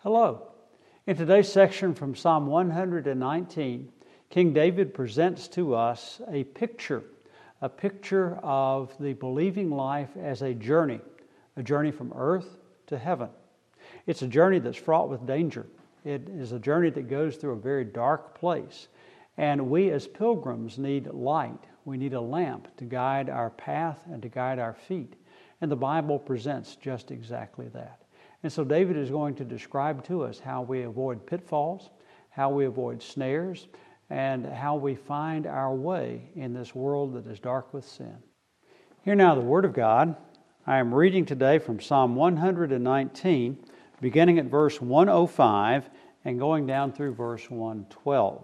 Hello. In today's section from Psalm 119, King David presents to us a picture of the believing life as a journey from earth to heaven. It's a journey that's fraught with danger. It is a journey that goes through a very dark place. And we as pilgrims need light. We need a lamp to guide our path and to guide our feet. And the Bible presents just exactly that. And so David is going to describe to us how we avoid pitfalls, how we avoid snares, and how we find our way in this world that is dark with sin. Hear now the Word of God. I am reading today from Psalm 119, beginning at verse 105 and going down through verse 112.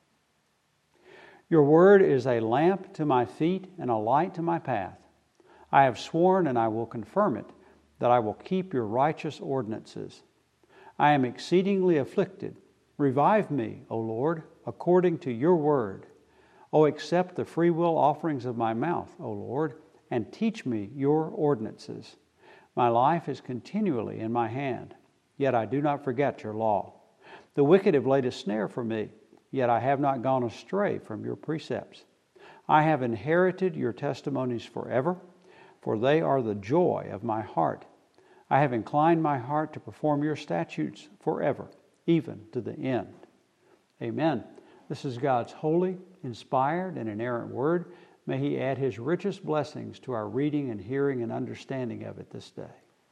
Your word is a lamp to my feet and a light to my path. I have sworn and I will confirm it, that I will keep your righteous ordinances. I am exceedingly afflicted. Revive me, O Lord, according to your word. O accept the freewill offerings of my mouth, O Lord, and teach me your ordinances. My life is continually in my hand, yet I do not forget your law. The wicked have laid a snare for me, yet I have not gone astray from your precepts. I have inherited your testimonies forever, for they are the joy of my heart. I have inclined my heart to perform your statutes forever, even to the end. Amen. This is God's holy, inspired, and inerrant word. May He add His richest blessings to our reading and hearing and understanding of it this day.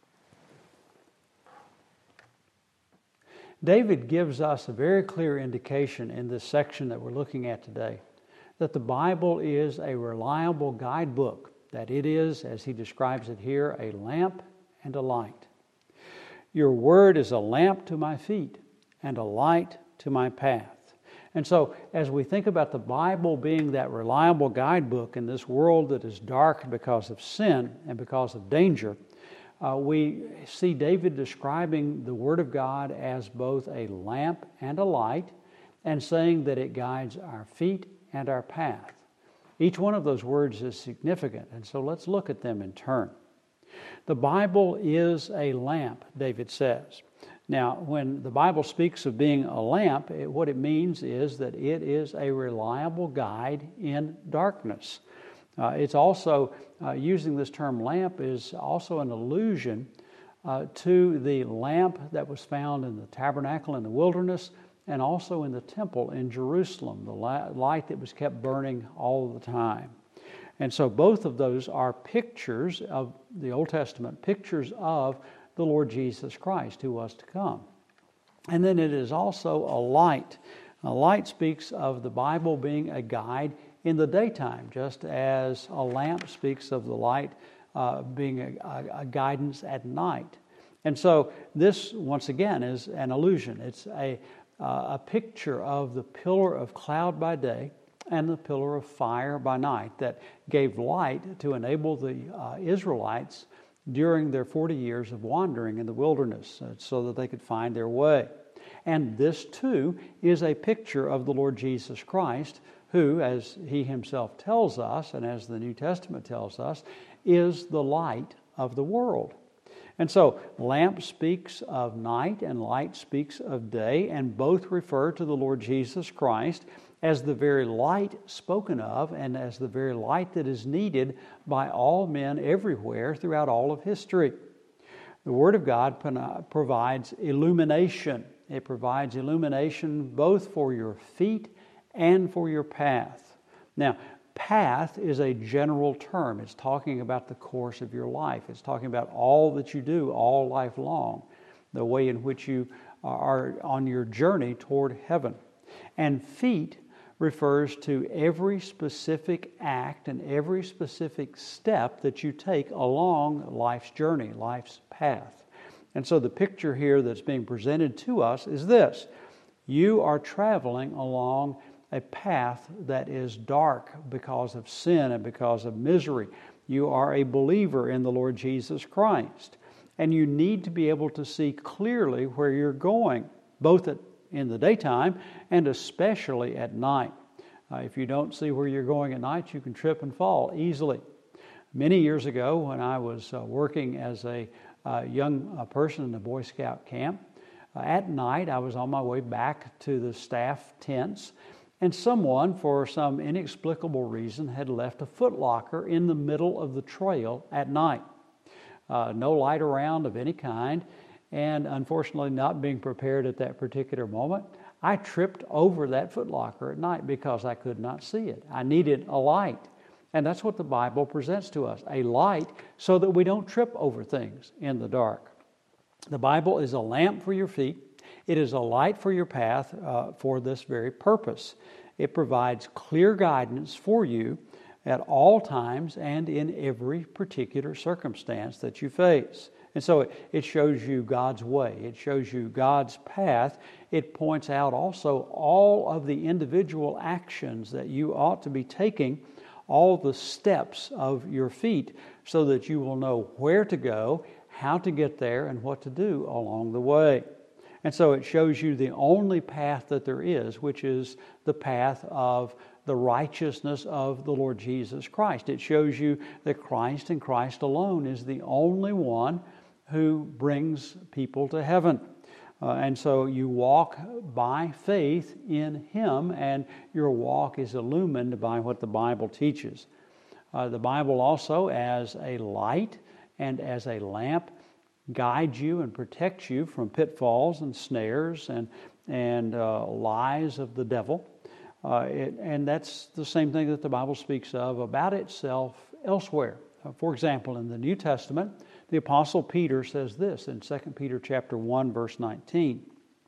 David gives us a very clear indication in this section that we're looking at today that the Bible is a reliable guidebook, that it is, as he describes it here, a lamp and a light. Your word is a lamp to my feet and a light to my path. And so as we think about the Bible being that reliable guidebook in this world that is dark because of sin and because of danger, we see David describing the Word of God as both a lamp and a light, and saying that it guides our feet and our path. Each one of those words is significant, and so let's look at them in turn. The Bible is a lamp, David says. Now, when the Bible speaks of being a lamp, what it means is that it is a reliable guide in darkness. It's also, using this term lamp is also an allusion to the lamp that was found in the tabernacle in the wilderness and also in the temple in Jerusalem, the light that was kept burning all the time. And so both of those are pictures of the Old Testament, pictures of the Lord Jesus Christ who was to come. And then it is also a light. A light speaks of the Bible being a guide in the daytime, just as a lamp speaks of the light being a guidance at night. And so this, once again, is an illusion. It's a picture of the pillar of cloud by day and the pillar of fire by night that gave light to enable the Israelites during their 40 years of wandering in the wilderness so that they could find their way. And this, too, is a picture of the Lord Jesus Christ, who, as He Himself tells us, and as the New Testament tells us, is the light of the world. And so, lamp speaks of night and light speaks of day, and both refer to the Lord Jesus Christ as the very light spoken of and as the very light that is needed by all men everywhere throughout all of history. The Word of God provides illumination. It provides illumination both for your feet and for your path. Now, path is a general term. It's talking about the course of your life. It's talking about all that you do all life long, the way in which you are on your journey toward heaven. And feet refers to every specific act and every specific step that you take along life's journey, life's path. And so the picture here that's being presented to us is this. You are traveling along a path that is dark because of sin and because of misery. You are a believer in the Lord Jesus Christ, and you need to be able to see clearly where you're going, both in the daytime and especially at night. If you don't see where you're going at night, you can trip and fall easily. Many years ago, when I was working as a young person in a Boy Scout camp, At night, I was on my way back to the staff tents, and someone, for some inexplicable reason, had left a footlocker in the middle of the trail at night. No light around of any kind, and unfortunately not being prepared at that particular moment, I tripped over that footlocker at night because I could not see it. I needed a light. And that's what the Bible presents to us, a light so that we don't trip over things in the dark. The Bible is a lamp for your feet. It is a light for your path for this very purpose. It provides clear guidance for you at all times and in every particular circumstance that you face. And so it shows you God's way. It shows you God's path. It points out also all of the individual actions that you ought to be taking, all the steps of your feet, so that you will know where to go, how to get there, and what to do along the way. And so it shows you the only path that there is, which is the path of the righteousness of the Lord Jesus Christ. It shows you that Christ and Christ alone is the only one who brings people to heaven. And so you walk by faith in Him, and your walk is illumined by what the Bible teaches. The Bible also, as a light and as a lamp, guides you and protects you from pitfalls and snares and lies of the devil. And that's the same thing that the Bible speaks of about itself elsewhere. For example, in the New Testament, the Apostle Peter says this in 2 Peter chapter 1, verse 19.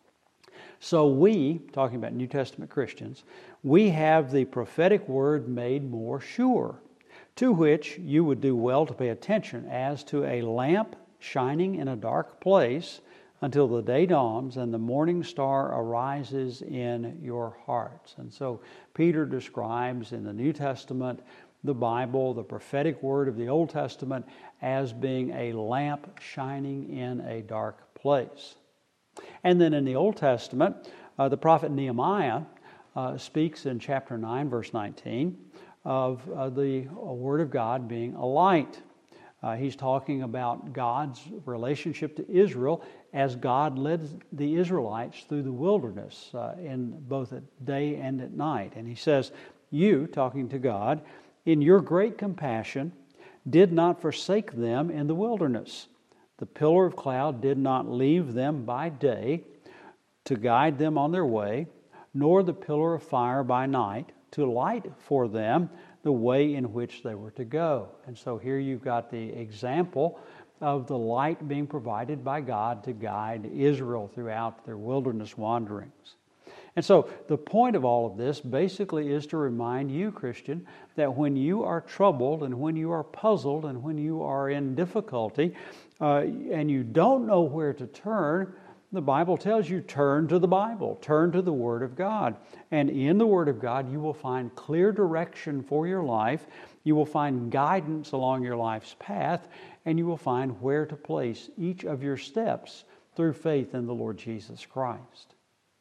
So we, talking about New Testament Christians, we have the prophetic word made more sure, to which you would do well to pay attention as to a lamp shining in a dark place until the day dawns and the morning star arises in your hearts. And so Peter describes in the New Testament the Bible, the prophetic word of the Old Testament, as being a lamp shining in a dark place. And then in the Old Testament, the prophet Nehemiah speaks in chapter 9, verse 19, of the Word of God being a light. He's talking about God's relationship to Israel as God led the Israelites through the wilderness in both at day and at night. And he says, you, talking to God, in your great compassion, did not forsake them in the wilderness. The pillar of cloud did not leave them by day to guide them on their way, nor the pillar of fire by night to light for them the way in which they were to go. And so here you've got the example of the light being provided by God to guide Israel throughout their wilderness wanderings. And so the point of all of this basically is to remind you, Christian, that when you are troubled and when you are puzzled and when you are in difficulty and you don't know where to turn, the Bible tells you turn to the Bible, turn to the Word of God. And in the Word of God you will find clear direction for your life, you will find guidance along your life's path, and you will find where to place each of your steps through faith in the Lord Jesus Christ.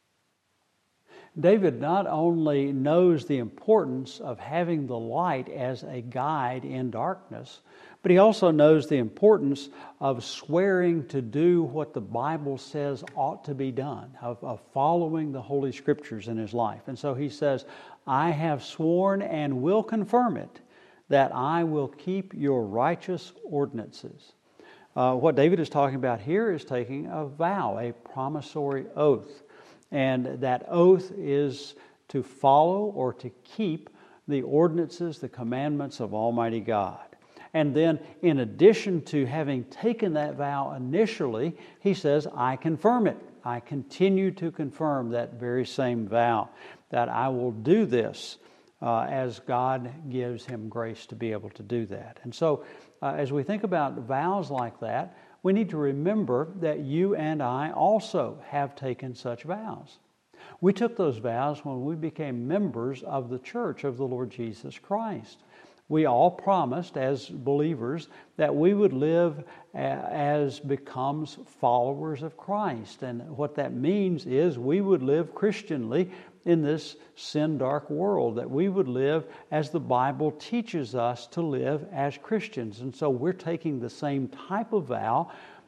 David not only knows the importance of having the light as a guide in darkness, but he also knows the importance of swearing to do what the Bible says ought to be done, of following the Holy Scriptures in his life. And so he says, I have sworn and will confirm it, that I will keep your righteous ordinances. What David is talking about here is taking a vow, a promissory oath. And that oath is to follow or to keep the ordinances, the commandments of Almighty God. And then in addition to having taken that vow initially, he says, I confirm it. I continue to confirm that very same vow, that I will do this as God gives him grace to be able to do that. And so as we think about vows like that, we need to remember that you and I also have taken such vows. We took those vows when we became members of the church of the Lord Jesus Christ. We all promised as believers that we would live as becomes followers of Christ. And what that means is we would live Christianly in this sin-dark world, that we would live as the Bible teaches us to live as Christians. And so we're taking the same type of vow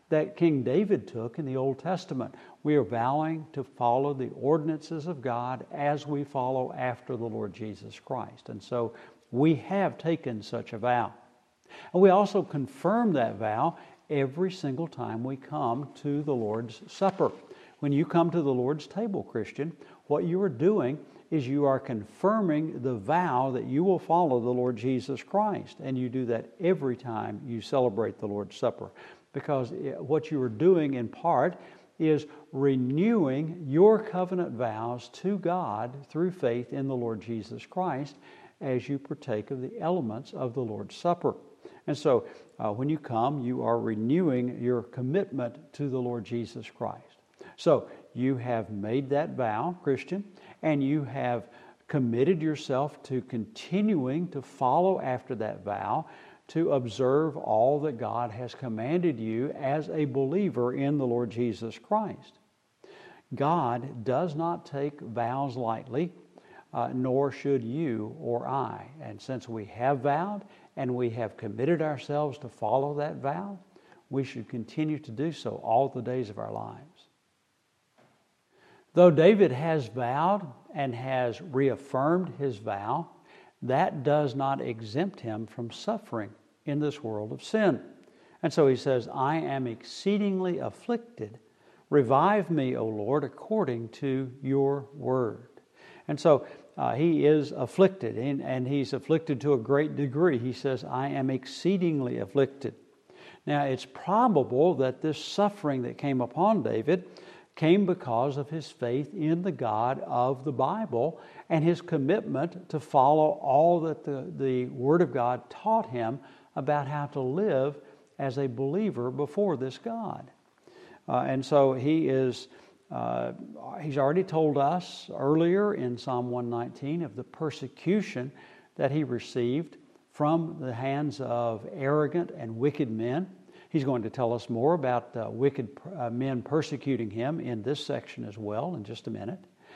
that King David took in the Old Testament. We are vowing to follow the ordinances of God as we follow after the Lord Jesus Christ. And so we have taken such a vow. And we also confirm that vow every single time we come to the Lord's Supper. When you come to the Lord's table, Christian, what you are doing is you are confirming the vow that you will follow the Lord Jesus Christ. And you do that every time you celebrate the Lord's Supper. Because what you are doing in part is renewing your covenant vows to God through faith in the Lord Jesus Christ as you partake of the elements of the Lord's Supper. And so when you come, you are renewing your commitment to the Lord Jesus Christ. So you have made that vow, Christian, and you have committed yourself to continuing to follow after that vow, to observe all that God has commanded you as a believer in the Lord Jesus Christ. God does not take vows lightly, nor should you or I. And since we have vowed and we have committed ourselves to follow that vow, we should continue to do so all the days of our lives. Though David has vowed and has reaffirmed his vow, that does not exempt him from suffering in this world of sin. And so he says, I am exceedingly afflicted. Revive me, O Lord, according to your word. And so he is afflicted, and he's afflicted to a great degree. He says, I am exceedingly afflicted. Now, it's probable that this suffering that came upon David came because of his faith in the God of the Bible and his commitment to follow all that the Word of God taught him about how to live as a believer before this God. And so he's already told us earlier in Psalm 119 of the persecution that he received from the hands of arrogant and wicked men. He's going to tell us more about wicked men persecuting him in this section as well in just a minute.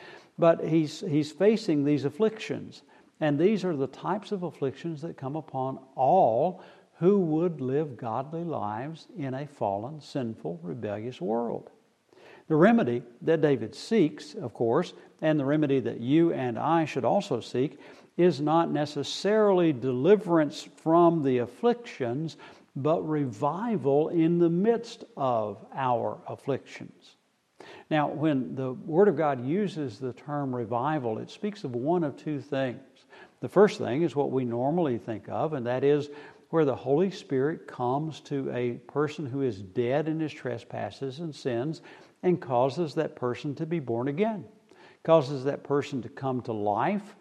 But he's facing these afflictions. And these are the types of afflictions that come upon all who would live godly lives in a fallen, sinful, rebellious world. The remedy that David seeks, of course, and the remedy that you and I should also seek, is not necessarily deliverance from the afflictions, but revival in the midst of our afflictions. Now, when the Word of God uses the term revival, it speaks of one of two things. The first thing is what we normally think of, and that is where the Holy Spirit comes to a person who is dead in his trespasses and sins and causes that person to be born again, causes that person to come to life,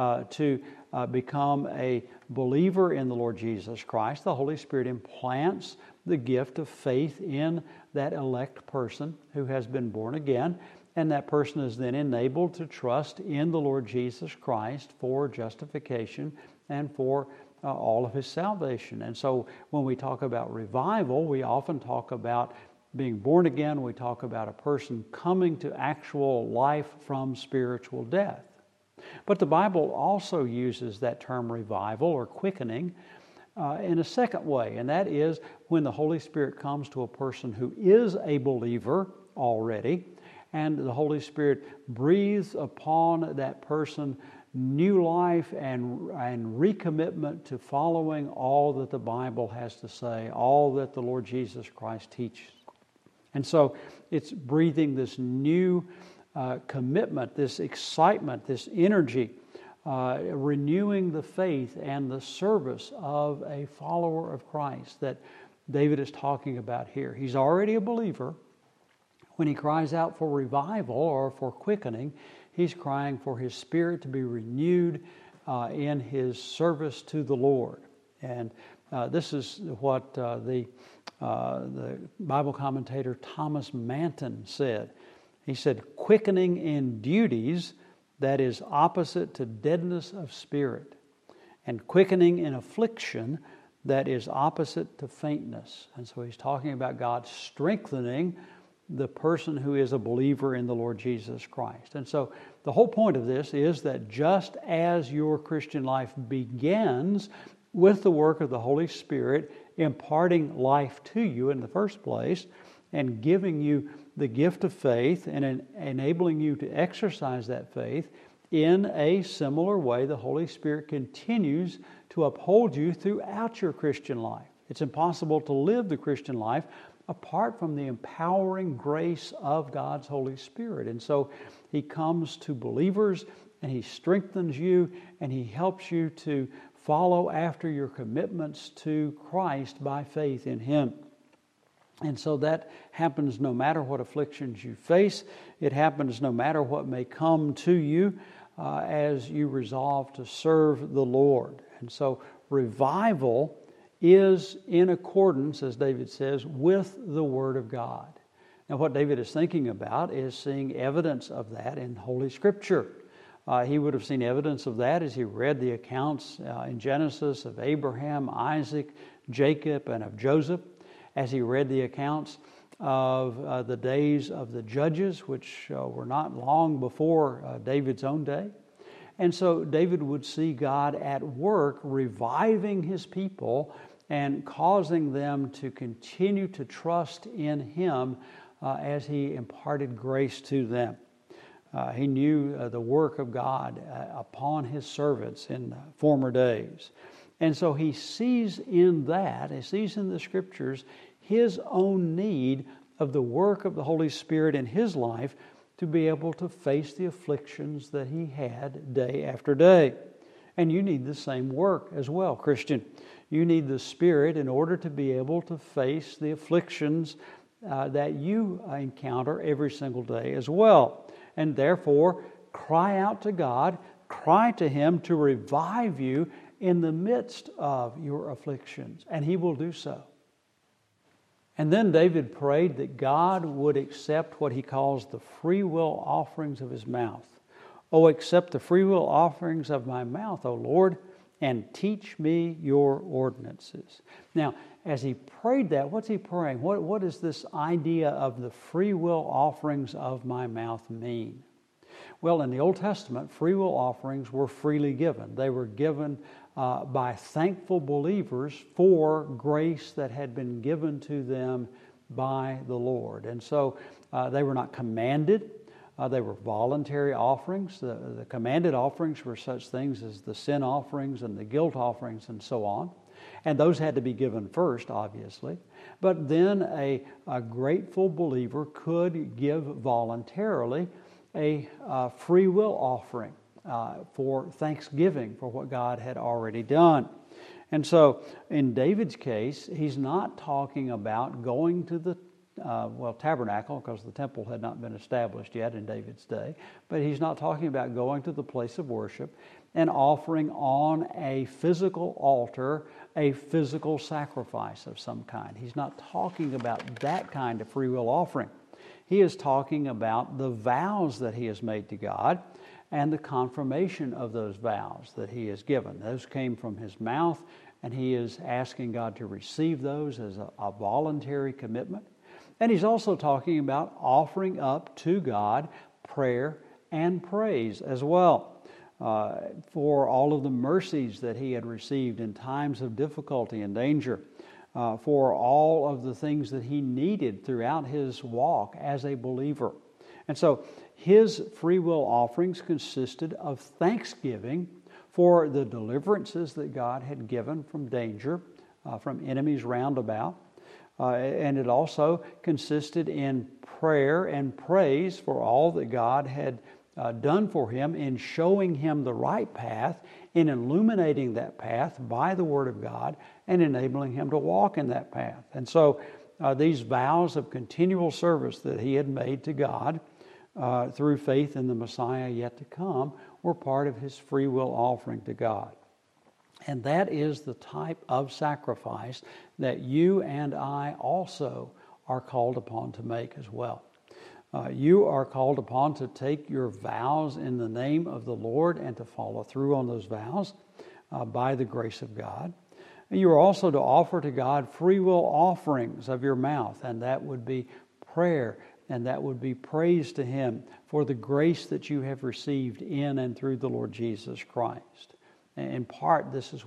to become a believer in the Lord Jesus Christ. The Holy Spirit implants the gift of faith in that elect person who has been born again, and that person is then enabled to trust in the Lord Jesus Christ for justification and for all of his salvation. And so when we talk about revival, we often talk about being born again. We talk about a person coming to actual life from spiritual death. But the Bible also uses that term revival or quickening in a second way, and that is when the Holy Spirit comes to a person who is a believer already, and the Holy Spirit breathes upon that person new life and recommitment to following all that the Bible has to say, all that the Lord Jesus Christ teaches. And so it's breathing this new commitment, this excitement, this energy, renewing the faith and the service of a follower of Christ that David is talking about here. He's already a believer. When he cries out for revival or for quickening, he's crying for his spirit to be renewed in his service to the Lord. And this is what the Bible commentator Thomas Manton said. He said, quickening in duties that is opposite to deadness of spirit, and quickening in affliction that is opposite to faintness. And so he's talking about God strengthening the person who is a believer in the Lord Jesus Christ. And so the whole point of this is that just as your Christian life begins with the work of the Holy Spirit imparting life to you in the first place and giving you the gift of faith and enabling you to exercise that faith. In a similar way, the Holy Spirit continues to uphold you throughout your Christian life. It's impossible to live the Christian life apart from the empowering grace of God's Holy Spirit. And so He comes to believers and He strengthens you and He helps you to follow after your commitments to Christ by faith in Him. And so that happens no matter what afflictions you face. It happens no matter what may come to you as you resolve to serve the Lord. And so revival is in accordance, as David says, with the Word of God. Now what David is thinking about is seeing evidence of that in Holy Scripture. He would have seen evidence of that as he read the accounts in Genesis of Abraham, Isaac, Jacob, and of Joseph, as he read the accounts of the days of the judges, which were not long before David's own day. And so David would see God at work reviving His people and causing them to continue to trust in Him as He imparted grace to them. He knew the work of God upon His servants in former days. And so he sees in that, he sees in the Scriptures, his own need of the work of the Holy Spirit in his life to be able to face the afflictions that he had day after day. And you need the same work as well, Christian. You need the Spirit in order to be able to face the afflictions that you encounter every single day as well. And therefore, cry out to God, cry to Him to revive you in the midst of your afflictions, and He will do so. And then David prayed that God would accept what he calls the free will offerings of his mouth. Oh, accept the free will offerings of my mouth, O Lord, and teach me your ordinances. Now, as he prayed that, what's he praying? What does this idea of the free will offerings of my mouth mean? Well, in the Old Testament, free will offerings were freely given. They were given by thankful believers for grace that had been given to them by the Lord. And so they were not commanded. They were voluntary offerings. The commanded offerings were such things as the sin offerings and the guilt offerings and so on. And those had to be given first, obviously. But then a grateful believer could give voluntarily a free will offering for thanksgiving for what God had already done. And so in David's case, he's not talking about going to the tabernacle, because the temple had not been established yet in David's day, but he's not talking about going to the place of worship and offering on a physical altar a physical sacrifice of some kind. He's not talking about that kind of free will offering. He is talking about the vows that he has made to God and the confirmation of those vows that he has given. Those came from his mouth, and he is asking God to receive those as a voluntary commitment. And he's also talking about offering up to God prayer and praise as well for all of the mercies that he had received in times of difficulty and danger, for all of the things that he needed throughout his walk as a believer. And so his free will offerings consisted of thanksgiving for the deliverances that God had given from danger, from enemies round about. And it also consisted in prayer and praise for all that God had done for him in showing him the right path, in illuminating that path by the Word of God, and enabling him to walk in that path. And so these vows of continual service that he had made to God through faith in the Messiah yet to come were part of his free will offering to God. And that is the type of sacrifice that you and I also are called upon to make as well. You are called upon to take your vows in the name of the Lord and to follow through on those vows by the grace of God. And you are also to offer to God free will offerings of your mouth, and that would be prayer, and that would be praise to Him for the grace that you have received in and through the Lord Jesus Christ. In part, this is what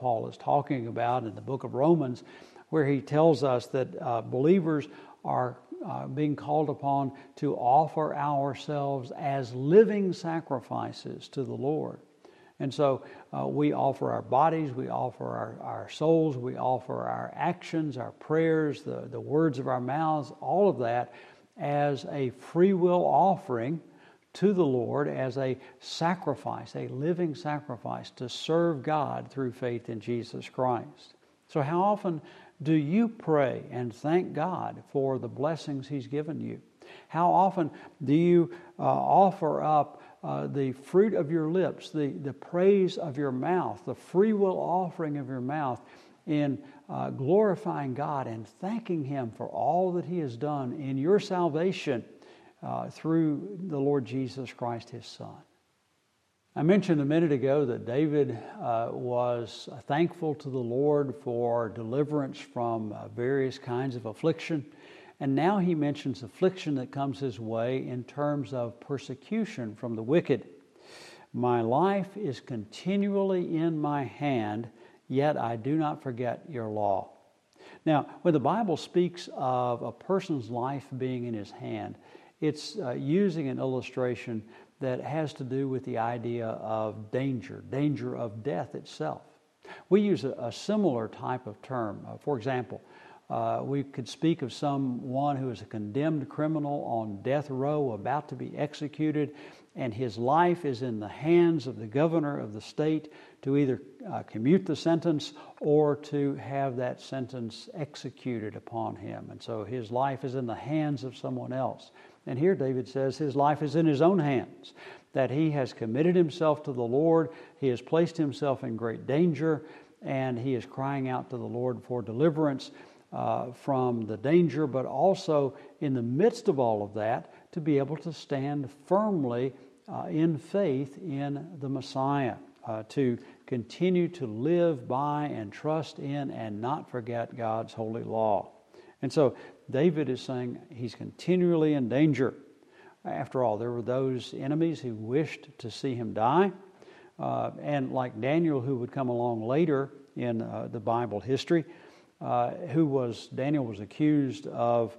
Paul is talking about in the book of Romans, where he tells us that believers are being called upon to offer ourselves as living sacrifices to the Lord. And so we offer our bodies, we offer our souls, we offer our actions, our prayers, the words of our mouths, all of that as a free will offering to the Lord, as a sacrifice, a living sacrifice to serve God through faith in Jesus Christ. So how often do you pray and thank God for the blessings He's given you? How often do you offer up the fruit of your lips, the praise of your mouth, the free will offering of your mouth in glorifying God and thanking Him for all that He has done in your salvation through the Lord Jesus Christ, His Son? I mentioned a minute ago that David was thankful to the Lord for deliverance from various kinds of affliction. And now he mentions affliction that comes his way in terms of persecution from the wicked. My life is continually in my hand, yet I do not forget your law. Now, when the Bible speaks of a person's life being in his hand, it's using an illustration that has to do with the idea of danger of death itself. We use a similar type of term. For example, we could speak of someone who is a condemned criminal on death row about to be executed, and his life is in the hands of the governor of the state to either commute the sentence or to have that sentence executed upon him. And so his life is in the hands of someone else. And here David says his life is in his own hands, that he has committed himself to the Lord, he has placed himself in great danger, and he is crying out to the Lord for deliverance from the danger, but also in the midst of all of that, to be able to stand firmly in faith in the Messiah, to continue to live by and trust in and not forget God's holy law. And so David is saying he's continually in danger. After all, there were those enemies who wished to see him die, and like Daniel, who would come along later in the Bible history, Daniel was accused of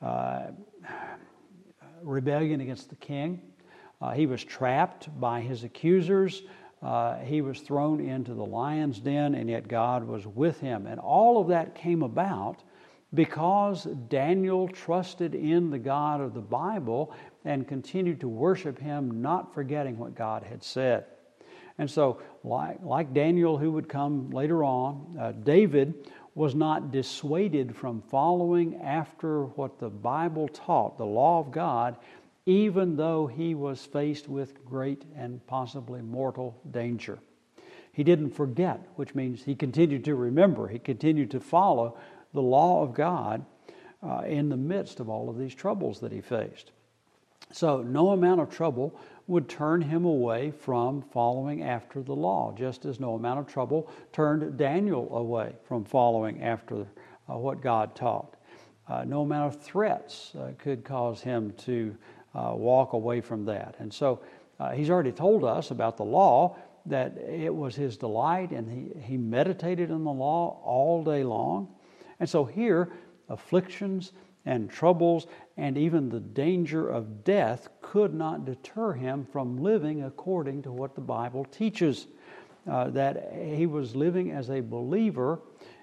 rebellion against the king. He was trapped by his accusers. He was thrown into the lion's den, and yet God was with him. And all of that came about because Daniel trusted in the God of the Bible and continued to worship Him, not forgetting what God had said. And so, like Daniel, who would come later on, David was not dissuaded from following after what the Bible taught, the law of God, even though he was faced with great and possibly mortal danger. He didn't forget, which means he continued to remember. He continued to follow the law of God in the midst of all of these troubles that he faced. So no amount of trouble would turn him away from following after the law, just as no amount of trouble turned Daniel away from following after what God taught. No amount of threats could cause him to walk away from that. And so he's already told us about the law, that it was his delight, and he meditated on the law all day long. And so here, afflictions and troubles and even the danger of death could not deter him from living according to what the Bible teaches, that he was living as a believer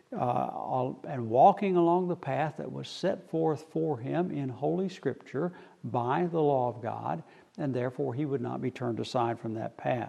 and walking along the path that was set forth for him in Holy Scripture by the law of God, and therefore he would not be turned aside from that path.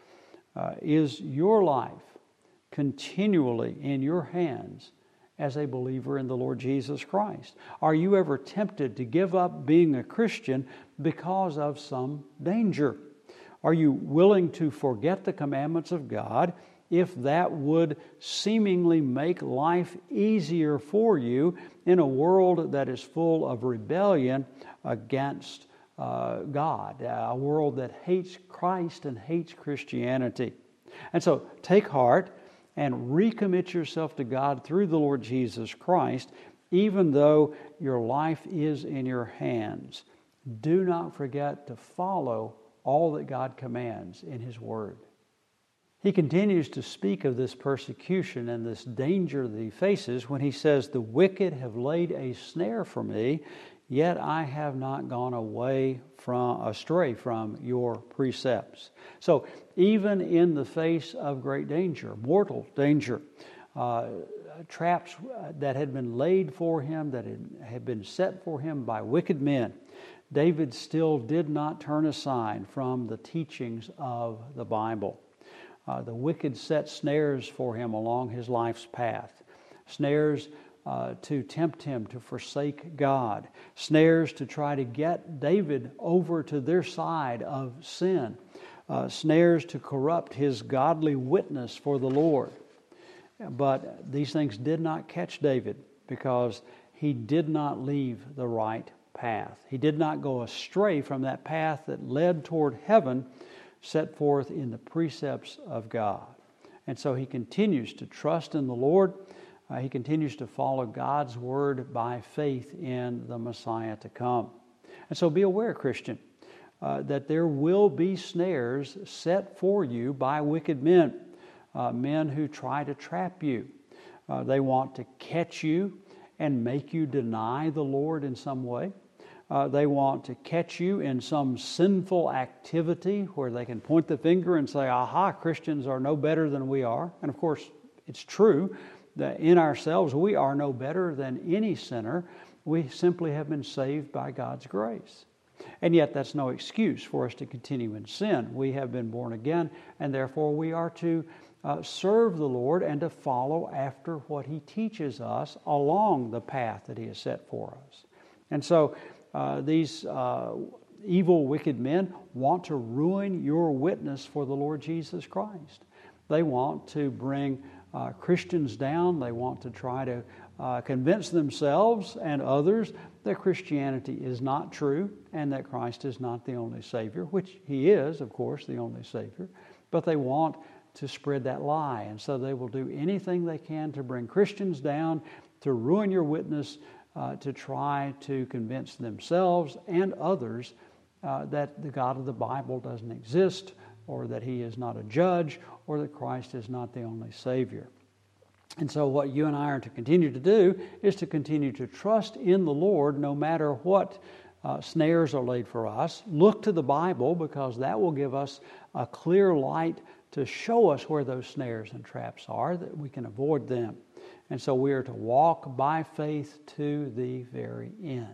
Is your life continually in your hands as a believer in the Lord Jesus Christ? Are you ever tempted to give up being a Christian because of some danger? Are you willing to forget the commandments of God if that would seemingly make life easier for you in a world that is full of rebellion against God, a world that hates Christ and hates Christianity? And so take heart and recommit yourself to God through the Lord Jesus Christ, even though your life is in your hands. Do not forget to follow all that God commands in His Word. He continues to speak of this persecution and this danger that he faces when he says, "The wicked have laid a snare for me, yet I have not gone astray from your precepts." So even in the face of great danger, mortal danger, traps that had been laid for him, that had been set for him by wicked men, David still did not turn aside from the teachings of the Bible. The wicked set snares for him along his life's path, snares to tempt him to forsake God, snares to try to get David over to their side of sin, snares to corrupt his godly witness for the Lord. But these things did not catch David because he did not leave the right path. He did not go astray from that path that led toward heaven, set forth in the precepts of God. And so he continues to trust in the Lord. He continues to follow God's word by faith in the Messiah to come. And so be aware, Christian, that there will be snares set for you by wicked men, men who try to trap you. They want to catch you and make you deny the Lord in some way. They want to catch you in some sinful activity where they can point the finger and say, "Aha, Christians are no better than we are." And of course, it's true that in ourselves we are no better than any sinner. We simply have been saved by God's grace. And yet that's no excuse for us to continue in sin. We have been born again, and therefore we are to serve the Lord and to follow after what He teaches us along the path that He has set for us. And so these evil, wicked men want to ruin your witness for the Lord Jesus Christ. They want to bring Christians down. They want to try to convince themselves and others that Christianity is not true and that Christ is not the only Savior, which He is, of course, the only Savior. But they want to spread that lie, and so they will do anything they can to bring Christians down, to ruin your witness, to try to convince themselves and others that the God of the Bible doesn't exist, or that He is not a judge, or that Christ is not the only Savior. And so what you and I are to continue to do is to continue to trust in the Lord no matter what snares are laid for us. Look to the Bible, because that will give us a clear light to show us where those snares and traps are, that we can avoid them. And so we are to walk by faith to the very end.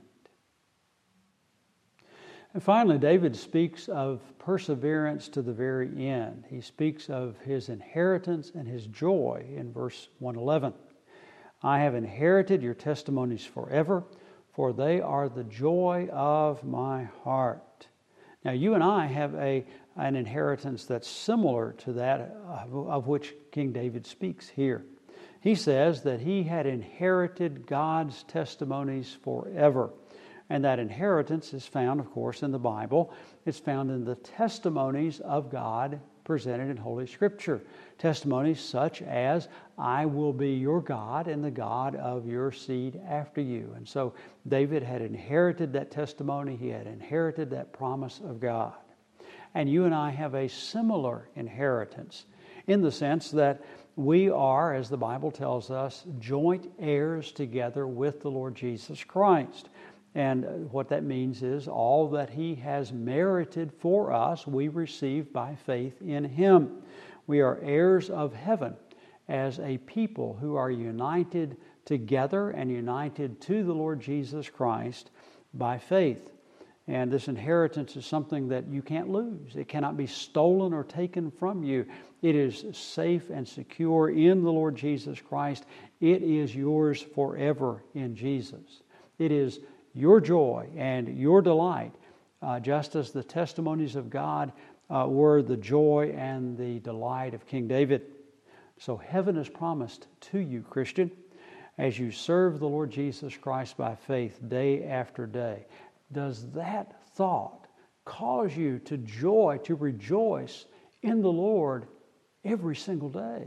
And finally, David speaks of perseverance to the very end. He speaks of his inheritance and his joy in verse 111. "I have inherited your testimonies forever, for they are the joy of my heart." Now, you and I have an inheritance that's similar to that of which King David speaks here. He says that he had inherited God's testimonies forever. And that inheritance is found, of course, in the Bible. It's found in the testimonies of God presented in Holy Scripture. Testimonies such as, "I will be your God and the God of your seed after you." And so David had inherited that testimony. He had inherited that promise of God. And you and I have a similar inheritance in the sense that we are, as the Bible tells us, joint heirs together with the Lord Jesus Christ. And what that means is all that He has merited for us, we receive by faith in Him. We are heirs of heaven as a people who are united together and united to the Lord Jesus Christ by faith. And this inheritance is something that you can't lose. It cannot be stolen or taken from you. It is safe and secure in the Lord Jesus Christ. It is yours forever in Jesus. It is your joy and your delight, just as the testimonies of God were the joy and the delight of King David. So heaven is promised to you, Christian, as you serve the Lord Jesus Christ by faith day after day. Does that thought cause you to joy, to rejoice in the Lord every single day?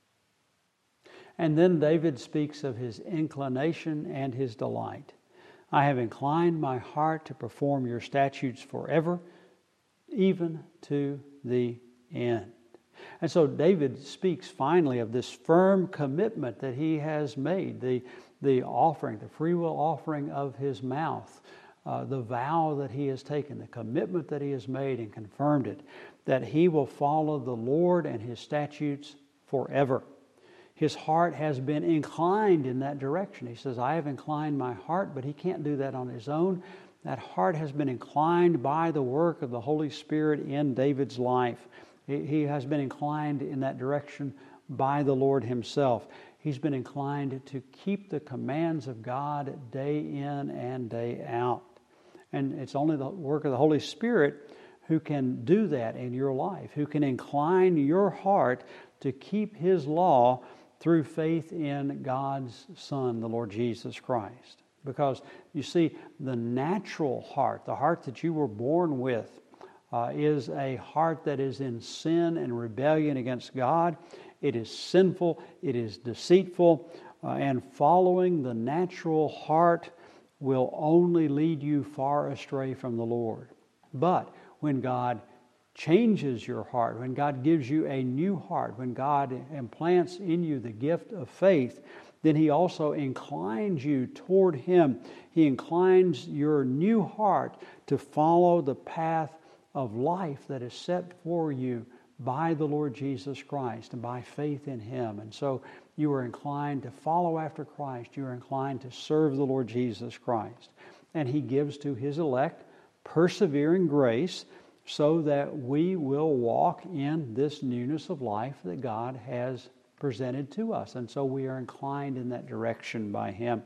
And then David speaks of his inclination and his delight. "I have inclined my heart to perform your statutes forever, even to the end." And so David speaks finally of this firm commitment that he has made, the offering, the free will offering of his mouth, the vow that he has taken, the commitment that he has made and confirmed it, that he will follow the Lord and his statutes forever. His heart has been inclined in that direction. He says, I have inclined my heart, but he can't do that on his own. That heart has been inclined by the work of the Holy Spirit in David's life. He has been inclined in that direction by the Lord himself. He's been inclined to keep the commands of God day in and day out. And it's only the work of the Holy Spirit who can do that in your life, who can incline your heart to keep His law through faith in God's Son, the Lord Jesus Christ. Because, you see, the natural heart, the heart that you were born with, is a heart that is in sin and rebellion against God. It is sinful, it is deceitful, and following the natural heart will only lead you far astray from the Lord. But when God changes your heart, when God gives you a new heart, when God implants in you the gift of faith, then He also inclines you toward Him. He inclines your new heart to follow the path of life that is set for you by the Lord Jesus Christ and by faith in Him. And so you are inclined to follow after Christ. You are inclined to serve the Lord Jesus Christ. And He gives to His elect persevering grace so that we will walk in this newness of life that God has presented to us. And so we are inclined in that direction by Him.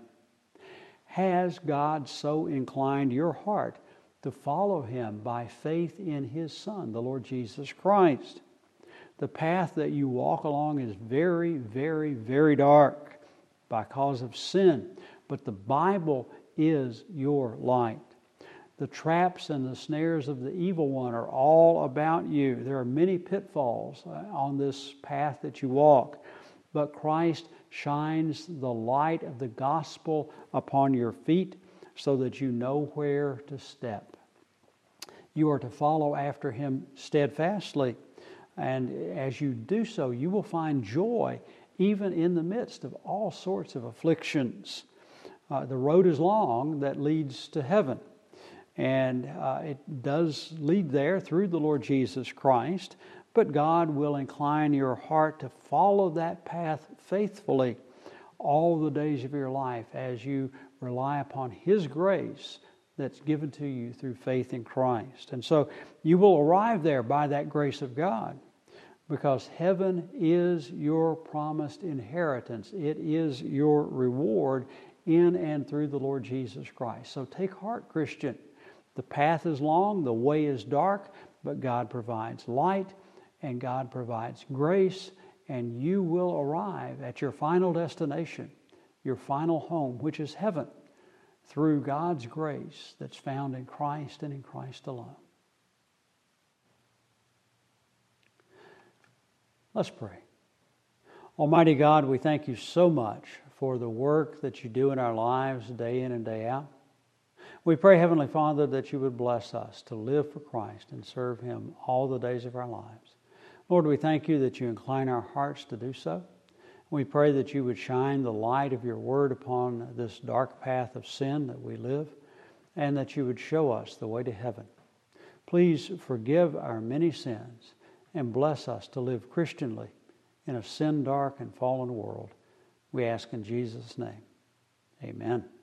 Has God so inclined your heart to follow Him by faith in His Son, the Lord Jesus Christ? The path that you walk along is very, very, very dark because of sin. But the Bible is your light. The traps and the snares of the evil one are all about you. There are many pitfalls on this path that you walk. But Christ shines the light of the gospel upon your feet so that you know where to step. You are to follow after Him steadfastly. And as you do so, you will find joy even in the midst of all sorts of afflictions. The road is long that leads to heaven. And it does lead there through the Lord Jesus Christ. But God will incline your heart to follow that path faithfully all the days of your life as you rely upon His grace that's given to you through faith in Christ. And so you will arrive there by that grace of God, because heaven is your promised inheritance. It is your reward in and through the Lord Jesus Christ. So take heart, Christian. The path is long, the way is dark, but God provides light and God provides grace, and you will arrive at your final destination, your final home, which is heaven, through God's grace that's found in Christ and in Christ alone. Let's pray. Almighty God, we thank You so much for the work that You do in our lives day in and day out. We pray, Heavenly Father, that You would bless us to live for Christ and serve Him all the days of our lives. Lord, we thank You that You incline our hearts to do so. We pray that You would shine the light of Your Word upon this dark path of sin that we live, and that You would show us the way to heaven. Please forgive our many sins and bless us to live Christianly in a sin-dark and fallen world. We ask in Jesus' name. Amen.